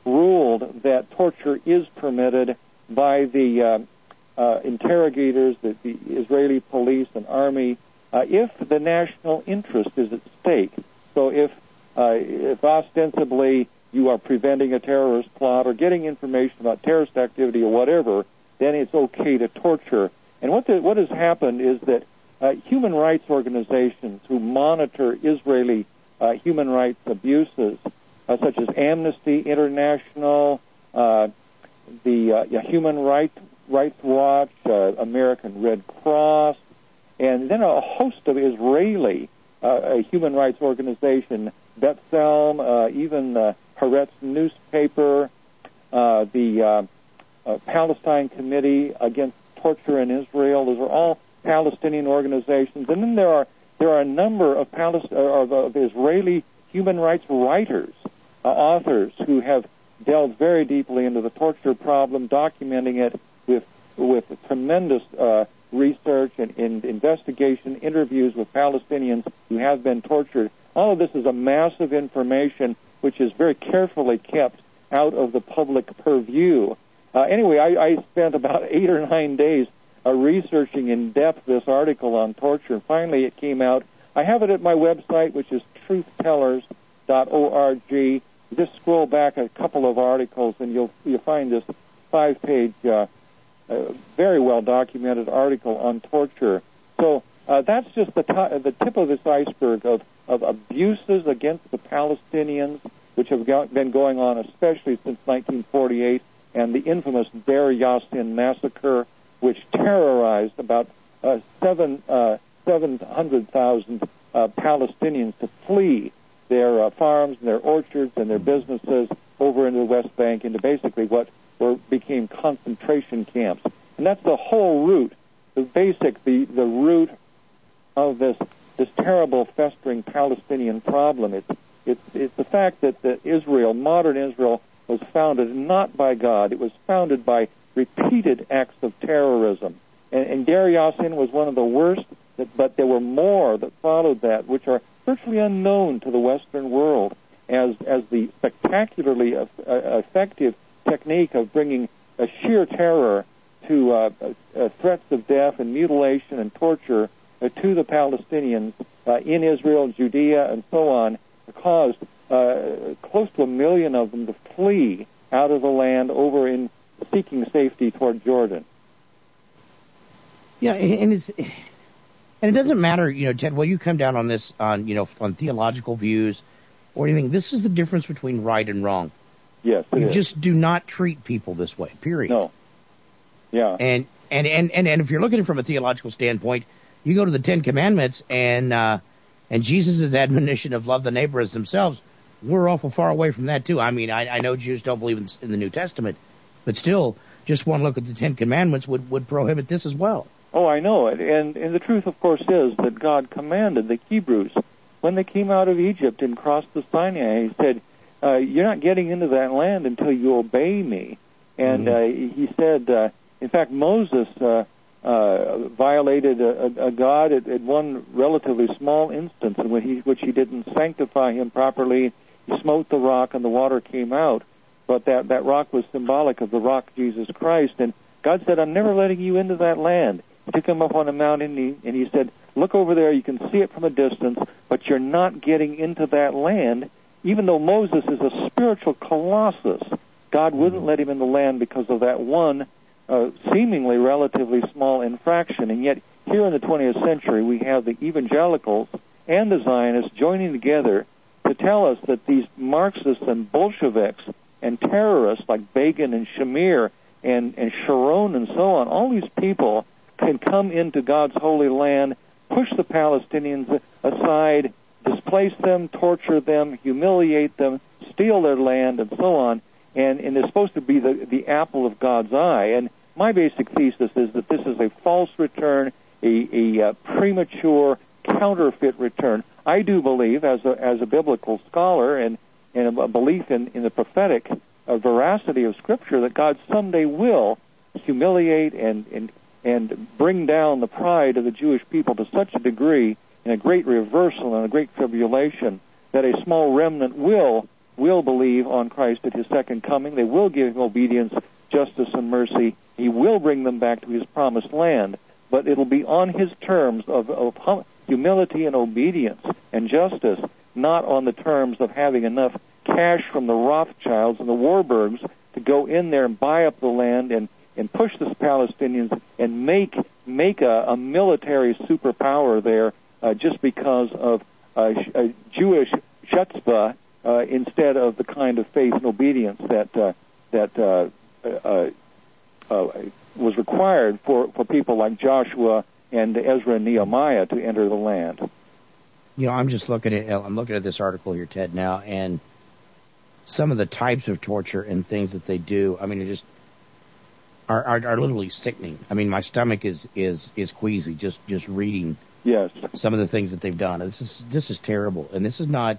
ruled that torture is permitted by the uh, uh, interrogators, the, the Israeli police and army, uh, if the national interest is at stake. So if uh, if ostensibly you are preventing a terrorist plot or getting information about terrorist activity or whatever, then it's okay to torture. And what the, what has happened is that uh, human rights organizations who monitor Israeli uh, human rights abuses, uh, such as Amnesty International, uh, the uh, yeah, Human Rights Rights Watch, uh, American Red Cross, and then a host of Israeli uh, human rights organizations, B'Tselem, uh, even uh, Haaretz newspaper, uh, the uh, uh, Palestine Committee Against Torture in Israel. Those are all Palestinian organizations. And then there are there are a number of, Palest- of, of Israeli human rights writers, uh, authors who have delved very deeply into the torture problem, documenting it with with tremendous uh, research and, and investigation, interviews with Palestinians who have been tortured. All of this is a massive information which is very carefully kept out of the public purview. Uh, anyway, I, I spent about eight or nine days uh, researching in depth this article on torture, and finally it came out. I have it at my website, which is truth tellers dot org. Just scroll back a couple of articles, and you'll you'll find this five-page, uh, uh, very well-documented article on torture. So uh, that's just the t- the tip of this iceberg of, of abuses against the Palestinians, which have go- been going on especially since nineteen forty-eight, and the infamous Deir Yassin massacre, which terrorized about uh, seven uh, seven hundred thousand uh, Palestinians to flee their uh, farms and their orchards and their businesses over into the West Bank, into basically what were became concentration camps. And that's the whole root, the basic, the, the root of this this terrible festering Palestinian problem. It's it's it's the fact that the Israel, modern Israel, was founded not by God. It was founded by repeated acts of terrorism. And, and Deir Yassin was one of the worst, but there were more that followed that, which are virtually unknown to the Western world as as the spectacularly uh, effective technique of bringing a sheer terror to uh, uh, threats of death and mutilation and torture uh, to the Palestinians uh, in Israel, Judea, and so on, caused uh, close to a million of them to flee out of the land over in seeking safety toward Jordan. Yeah, and it's... And it doesn't matter, you know, Ted, whether you come down on this on, you know, on theological views or anything. This is the difference between right and wrong. Yes, it you is. just do not treat people this way, period. No. Yeah. And, and, and, and, and if you're looking at it from a theological standpoint, you go to the Ten Commandments and, uh, and Jesus' admonition of love the neighbor as themselves. We're awful far away from that, too. I mean, I, I know Jews don't believe in, in the New Testament, but still, just one look at the Ten Commandments would, would prohibit this as well. Oh, I know it. And, and the truth, of course, is that God commanded the Hebrews, when they came out of Egypt and crossed the Sinai, he said, uh, you're not getting into that land until you obey me. And mm-hmm. uh, he said, uh, in fact, Moses uh, uh, violated a, a God at, at one relatively small instance in which he, which he didn't sanctify him properly. He smote the rock and the water came out. But that, that rock was symbolic of the rock Jesus Christ. And God said, I'm never letting you into that land. He took him up on a mountain, and he, and he said, look over there, you can see it from a distance, but you're not getting into that land. Even though Moses is a spiritual colossus, God wouldn't let him in the land because of that one uh, seemingly relatively small infraction. And yet, here in the twentieth century, we have the evangelicals and the Zionists joining together to tell us that these Marxists and Bolsheviks and terrorists like Begin and Shamir and, and Sharon and so on, all these people can come into God's holy land, push the Palestinians aside, displace them, torture them, humiliate them, steal their land, and so on, and, and they're supposed to be the, the apple of God's eye. And my basic thesis is that this is a false return, a, a uh, premature, counterfeit return. I do believe, as a, as a biblical scholar and, and a belief in, in the prophetic uh, veracity of Scripture, that God someday will humiliate and, and, and bring down the pride of the Jewish people to such a degree in a great reversal and a great tribulation that a small remnant will will believe on Christ at his second coming. They will give him obedience, justice, and mercy. He will bring them back to his promised land, but it'll be on his terms of, of humility and obedience and justice, not on the terms of having enough cash from the Rothschilds and the Warburgs to go in there and buy up the land and, and push the Palestinians and make make a, a military superpower there uh, just because of uh, a Jewish chutzpah uh, instead of the kind of faith and obedience that uh, that uh, uh, uh, was required for, for people like Joshua and Ezra and Nehemiah to enter the land. You know, I'm just looking at I'm looking at this article here, Ted, now, and some of the types of torture and things that they do, I mean, it just are, are, are literally sickening. I mean, my stomach is, is, is queasy just, just reading yes. some of the things that they've done. This is this is terrible, and this is not.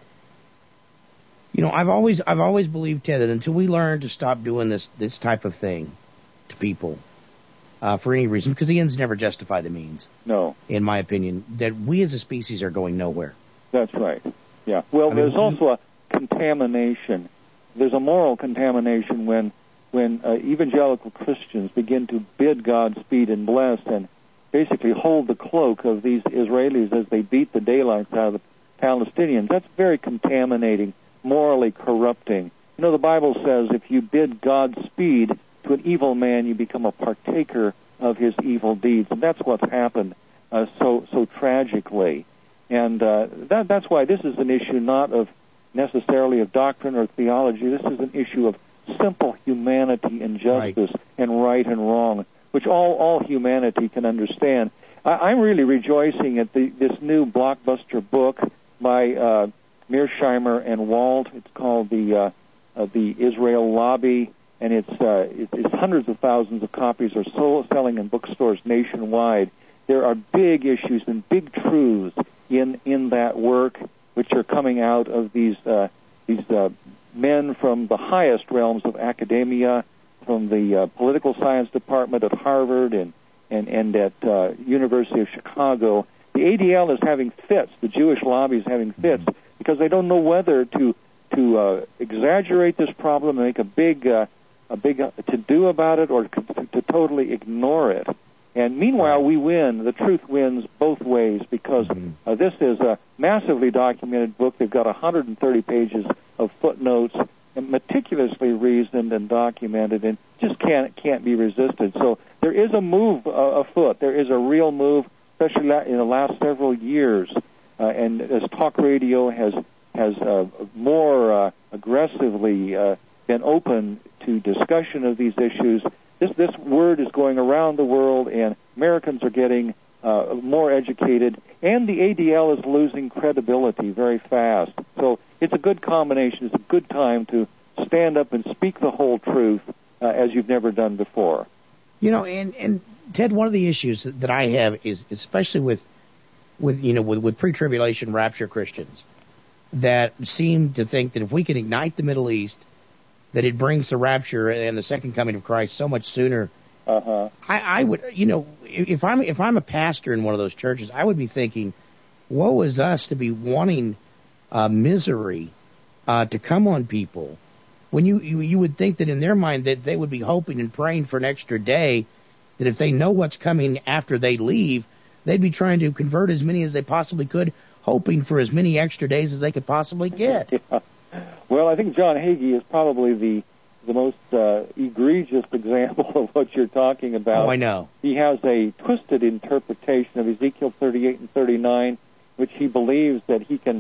You know, I've always I've always believed, Ted, that until we learn to stop doing this this type of thing to people uh, for any reason, because the ends never justify the means. No, in my opinion, that we as a species are going nowhere. That's right. Yeah. Well, I there's mean, also a contamination. There's a moral contamination when when uh, evangelical Christians begin to bid Godspeed and bless and basically hold the cloak of these Israelis as they beat the daylights out of the Palestinians. That's very contaminating, morally corrupting. You know, the Bible says if you bid Godspeed to an evil man, you become a partaker of his evil deeds. And that's what's happened uh, so so tragically. And uh, that, that's why this is an issue not of necessarily of doctrine or theology. This is an issue of simple humanity and justice right. and right and wrong, which all, all humanity can understand. I, I'm really rejoicing at the, this new blockbuster book by uh, Mearsheimer and Wald. It's called the uh, uh, the Israel Lobby, and it's, uh, it, it's hundreds of thousands of copies are sold, selling in bookstores nationwide. There are big issues and big truths in in that work, which are coming out of these uh, these uh, men from the highest realms of academia, from the uh, political science department at Harvard and and and at uh, University of Chicago. The A D L is having fits. The Jewish lobby is having fits because they don't know whether to to uh, exaggerate this problem and make a big uh, a big uh, to do about it, or to, to totally ignore it. And meanwhile, we win. The truth wins both ways because uh, this is a massively documented book. They've got one hundred thirty pages of footnotes, and meticulously reasoned and documented, and just can't can't be resisted. So there is a move uh, afoot. There is a real move, especially in the last several years. Uh, and as talk radio has has uh, more uh, aggressively uh, been open to discussion of these issues, This this word is going around the world, and Americans are getting uh, more educated, and the A D L is losing credibility very fast. So it's a good combination. It's a good time to stand up and speak the whole truth uh, as you've never done before. You know, and, and Ted, one of the issues that I have is, especially with, with you know, with, with pre-tribulation rapture Christians, that seem to think that if we can ignite the Middle East, that it brings the rapture and the second coming of Christ so much sooner. Uh-huh. I, I would, you know, if I'm if I'm a pastor in one of those churches, I would be thinking, woe is us to be wanting uh, misery uh, to come on people. When you, you you would think that in their mind that they would be hoping and praying for an extra day, that if they know what's coming after they leave, they'd be trying to convert as many as they possibly could, hoping for as many extra days as they could possibly get. Yeah. Well, I think John Hagee is probably the the most uh, egregious example of what you're talking about. Oh, I know. He has a twisted interpretation of Ezekiel thirty-eight and thirty-nine, which he believes that he can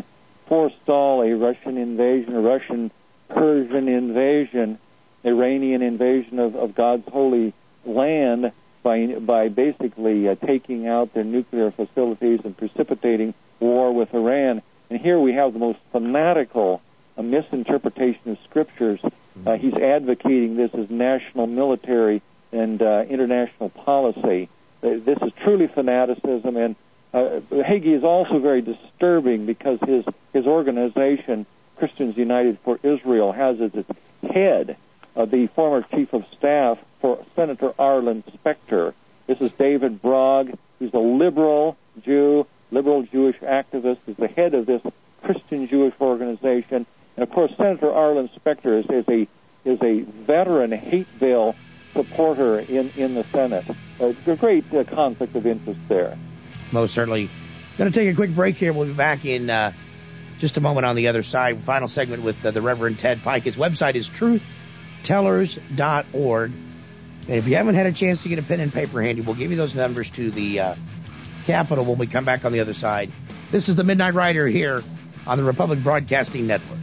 forestall a Russian invasion, a Russian Persian invasion, Iranian invasion of, of God's holy land by by basically uh, taking out their nuclear facilities and precipitating war with Iran. And here we have the most fanatical uh, misinterpretation of scriptures. Uh, he's advocating this as national military and uh, international policy. Uh, this is truly fanaticism, and uh, Hagee is also very disturbing because his his organization, Christians United for Israel, has as its head uh, the former chief of staff for Senator Arlen Specter. This is David Bragg, who's a liberal Jew, liberal Jewish activist, is the head of this Christian Jewish organization. And of course, Senator Arlen Specter is, is a is a veteran hate bill supporter in, in the Senate. Uh, a great uh, conflict of interest there. Most certainly. Going to take a quick break here. We'll be back in uh, just a moment on the other side. Final segment with uh, the Reverend Ted Pike. His website is truth tellers dot org. And if you haven't had a chance to get a pen and paper handy, we'll give you those numbers to the uh, Capitol when we come back on the other side. This is the Midnight Rider here on the Republic Broadcasting Network.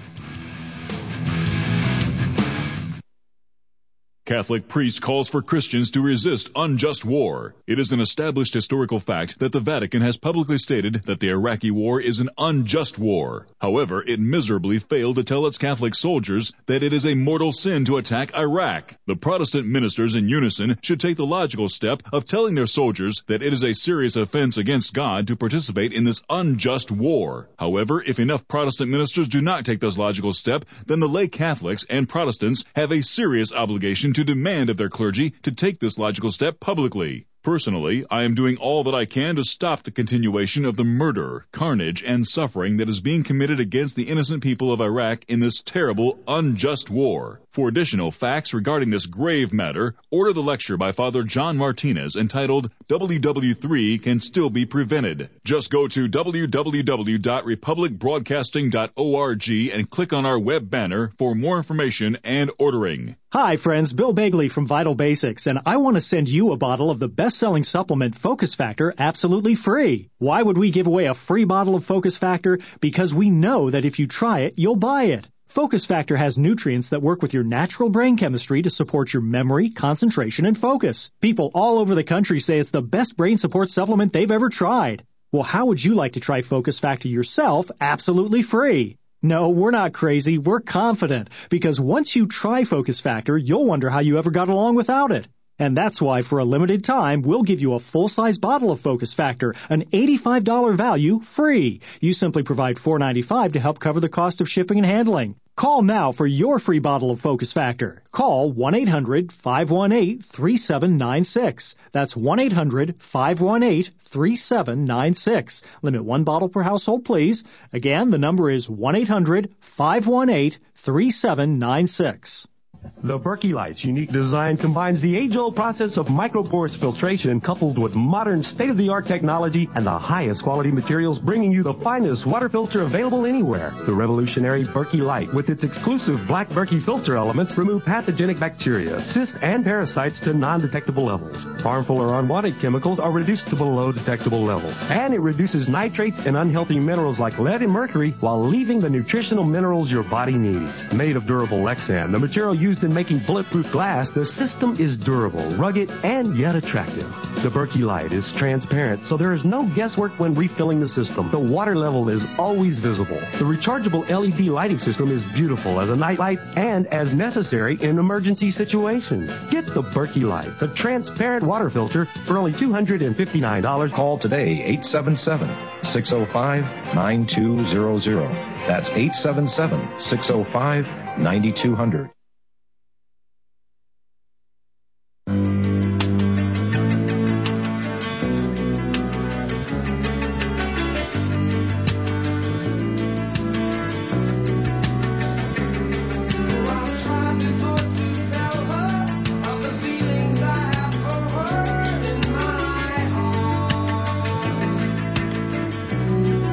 Catholic priest calls for Christians to resist unjust war. It is an established historical fact that the Vatican has publicly stated that the Iraqi war is an unjust war. However, it miserably failed to tell its Catholic soldiers that it is a mortal sin to attack Iraq. The Protestant ministers in unison should take the logical step of telling their soldiers that it is a serious offense against God to participate in this unjust war. However, if enough Protestant ministers do not take this logical step, then the lay Catholics and Protestants have a serious obligation to demand of their clergy to take this logical step publicly. Personally, I am doing all that I can to stop the continuation of the murder, carnage, and suffering that is being committed against the innocent people of Iraq in this terrible, unjust war. For additional facts regarding this grave matter, order the lecture by Father John Martinez entitled W W three Can Still Be Prevented. Just go to w w w dot republic broadcasting dot org and click on our web banner for more information and ordering. Hi, friends. Bill Bagley from Vital Basics, and I want to send you a bottle of the best-selling supplement Focus Factor absolutely free. Why would we give away a free bottle of Focus Factor? Because we know that if you try it, you'll buy it. Focus Factor has nutrients that work with your natural brain chemistry to support your memory, concentration, and focus. People all over the country say it's the best brain support supplement they've ever tried. Well, how would you like to try Focus Factor yourself absolutely free? No, we're not crazy. We're confident. Because once you try Focus Factor, you'll wonder how you ever got along without it. And that's why, for a limited time, we'll give you a full-size bottle of Focus Factor, an eighty-five dollars value, free. You simply provide four dollars and ninety-five cents to help cover the cost of shipping and handling. Call now for your free bottle of Focus Factor. Call one eight hundred five one eight three seven nine six. That's one eight hundred five one eight three seven nine six. Limit one bottle per household, please. Again, the number is one eight hundred five one eight three seven nine six. The Berkey Light's unique design combines the age-old process of microporous filtration coupled with modern state-of-the-art technology and the highest quality materials, bringing you the finest water filter available anywhere. The revolutionary Berkey Light, with its exclusive black Berkey filter elements, remove pathogenic bacteria, cysts, and parasites to non-detectable levels. Harmful or unwanted chemicals are reduced to below detectable levels. And it reduces nitrates and unhealthy minerals like lead and mercury while leaving the nutritional minerals your body needs. Made of durable Lexan, the material used in making bulletproof glass, the system is durable, rugged, and yet attractive. The Berkey Light is transparent, so there is no guesswork when refilling the system. The water level is always visible. The rechargeable L E D lighting system is beautiful as a night light and as necessary in emergency situations. Get the Berkey Light, the transparent water filter, for only two hundred fifty-nine dollars. Call today, eight seven seven, six oh five, nine two zero zero. That's eight seven seven, six oh five, nine two zero zero.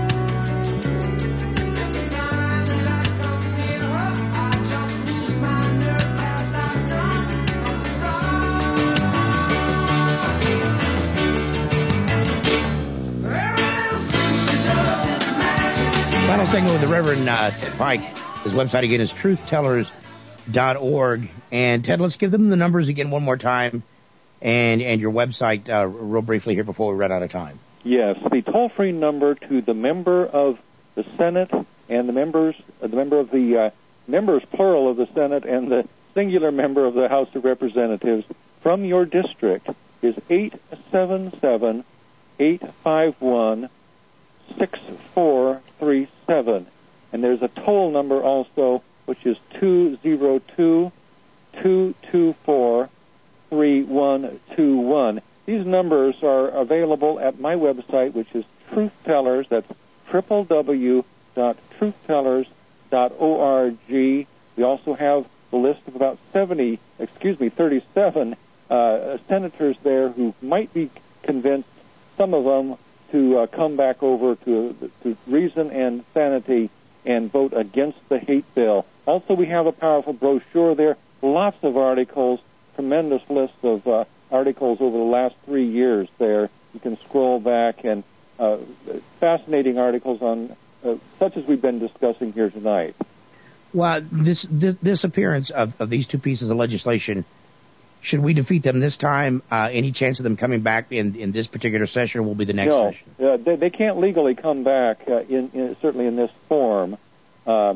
My Final segment with the Reverend uh, Ted Pike. His website again is truth tellers dot org. And Ted, let's give them the numbers again one more time, and and your website uh, real briefly here before we run out of time. Yes, the toll-free number to the member of the Senate and the members, uh, the member of the uh, members plural of the Senate and the singular member of the House of Representatives from your district is eight seven seven, eight five one, six four three seven. And there's a toll number also, which is two zero two, two two four, three one two one. These numbers are available at my website, which is Truth Tellers. That's w w w dot truth tellers dot org. We also have the list of about seventy, excuse me, thirty-seven uh, senators there who might be convinced, some of them, to uh, come back over to, to reason and sanity and vote against the hate bill. Also, we have a powerful brochure there, lots of articles, tremendous list of uh, articles over the last three years there. You can scroll back, and uh, fascinating articles on uh, such as we've been discussing here tonight. Well, this this, this appearance of, of these two pieces of legislation, should we defeat them this time, uh, any chance of them coming back in, in this particular session will be the next no, session? No, uh, they, they can't legally come back, uh, in, in certainly in this form. Uh,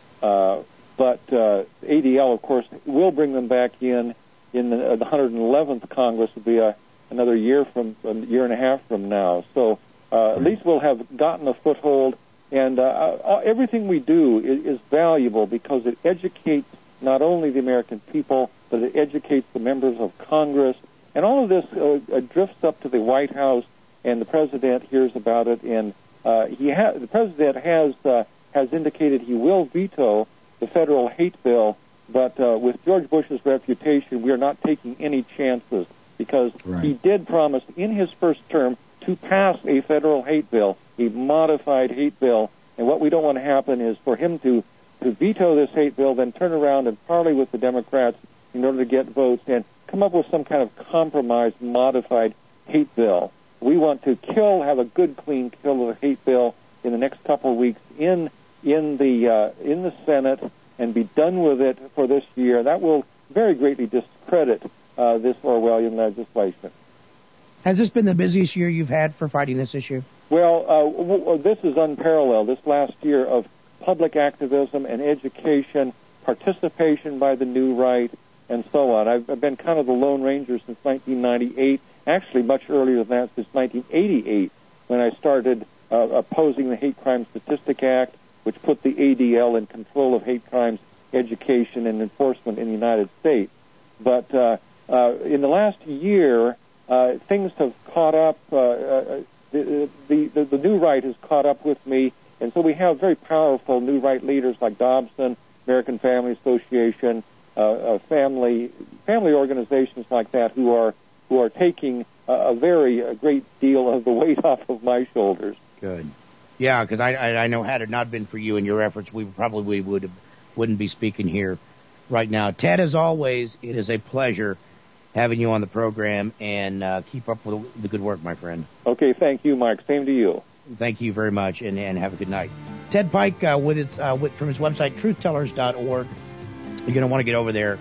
uh, but uh, A D L, of course, will bring them back in in the, uh, the one hundred eleventh Congress. Will be a, another year from a year and a half from now. So uh, at least we'll have gotten a foothold. And uh, uh, everything we do is, is valuable because it educates not only the American people, but it educates the members of Congress. And all of this uh, uh, drifts up to the White House, and the president hears about it. And uh, he ha- the president has uh, has indicated he will veto the federal hate bill. But uh, with George Bush's reputation, we are not taking any chances because right. he did promise in his first term to pass a federal hate bill, a modified hate bill. And what we don't want to happen is for him to, to veto this hate bill, then turn around and parley with the Democrats in order to get votes and come up with some kind of compromised, modified hate bill. We want to kill, have a good, clean kill of the hate bill in the next couple of weeks in in the uh, in the Senate and be done with it for this year. That will very greatly discredit uh, this Orwellian legislation. Has this been the busiest year you've had for fighting this issue? Well, uh, w- w- this is unparalleled. This last year of public activism and education, participation by the new right, and so on. I've, I've been kind of the Lone Ranger since nineteen ninety-eight, actually much earlier than that, since nineteen eighty-eight, when I started uh, opposing the Hate Crime Statistic Act, which put the A D L in control of hate crimes education and enforcement in the United States. But uh, uh, in the last year, uh, things have caught up. Uh, uh, the, the, the, the new right has caught up with me, and so we have very powerful new right leaders like Dobson, American Family Association, uh, uh, family family organizations like that who are who are taking a, a very a great deal of the weight off of my shoulders. Good. Yeah, because I, I I know had it not been for you and your efforts, we probably would have, wouldn't be speaking here right now. Ted, as always, it is a pleasure having you on the program, and uh, keep up with the good work, my friend. Okay, thank you, Mike. Same to you. Thank you very much, and, and have a good night. Ted Pike, uh, with its uh, with, from his website, truth tellers dot org. You're going to want to get over there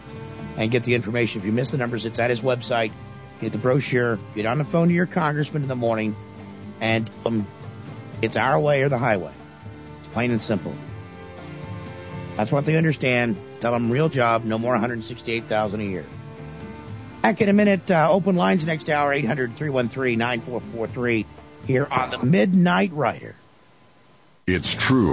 and get the information. If you miss the numbers, it's at his website. Get the brochure. Get on the phone to your congressman in the morning, and tell them it's our way or the highway. It's plain and simple. That's what they understand. Tell them real job, no more one hundred sixty-eight thousand dollars a year. Back in a minute. Uh, open lines next hour, eight hundred, three one three, nine four four three, here on the Midnight Rider. It's true.